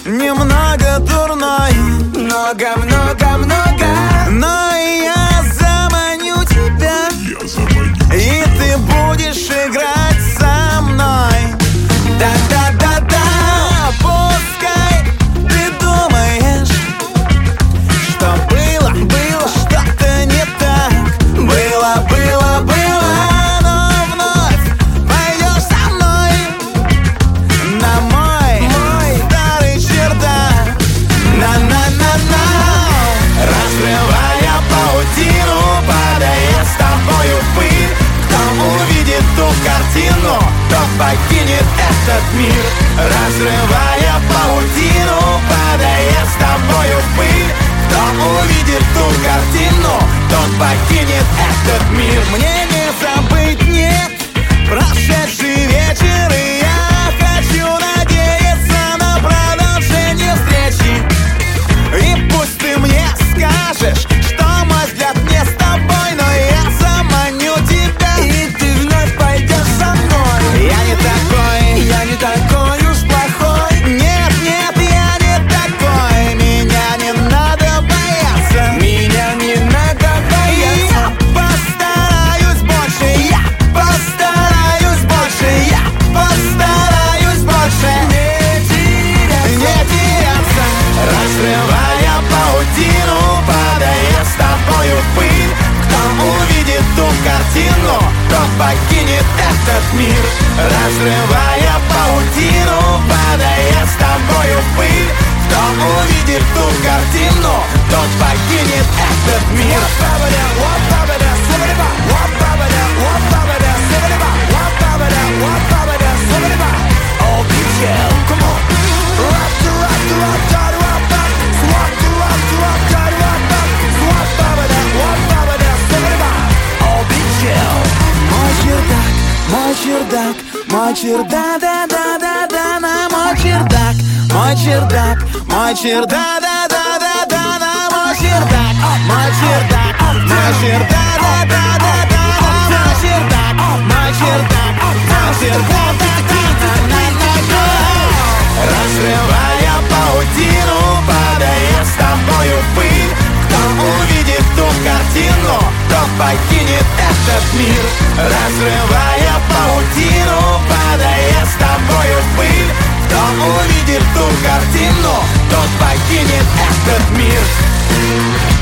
немного дурной. Много-много-много. Но я заманю тебя, и ты будешь играть со мной. Да-да-да-да. Пускай ты думаешь, что было что-то не так. Было, но вновь пойдешь со мной на мой старый чердак. На-на-на-на. Разрывая паутину, падая с тобою в пыль. Кто увидит ту картину, тот покинет этот мир. Разрывая паутину, падая с тобою в пыль. Кто увидит ту картину, тот покинет этот мир. Мне не забыть, нет, прошедший вечер, и я хочу надеяться на продолжение встречи. И пусть ты мне скажешь, что мой взгляд не с тобой, но я заманю тебя, И ты вновь пойдешь со мной. я не такой уж плохой. Нет, я не такой. Меня не надо бояться. Меня не надо И бояться. я постараюсь больше. Я постараюсь больше. Я постараюсь больше не теряться. Разрывая паутину, падая с тобою в пыль. Кто увидит ту картину, тот покинет этот мир. Разрывая паутину, падая с тобою в пыль. Кто увидит ту картину, тот покинет этот мир. Oh, big shell. Come on. Rock the rock the rock, da da rock back. Swap the rock the rock, da da rock back. Swap ba-ba-da, wap ba-ba-da, sa-ba-da-ba. Oh, big shell. Мой чердак, мой чердак, да-да-да-да-да, на мой чердак, мой чердак, мой чердак, да-да-да-да-да, на мой чердак, мой чердак, мой чердак, да-да-да-да-да, мой чердак, мой чердак, мой чердак, да-да-да-да-да. Разрывая паутину, падая с тобою в пыль. Кто увидит ту картину, тот покинет этот мир. Разрывая паутину, падая с тобою в пыль. Кто увидит ту картину, тот покинет этот мир.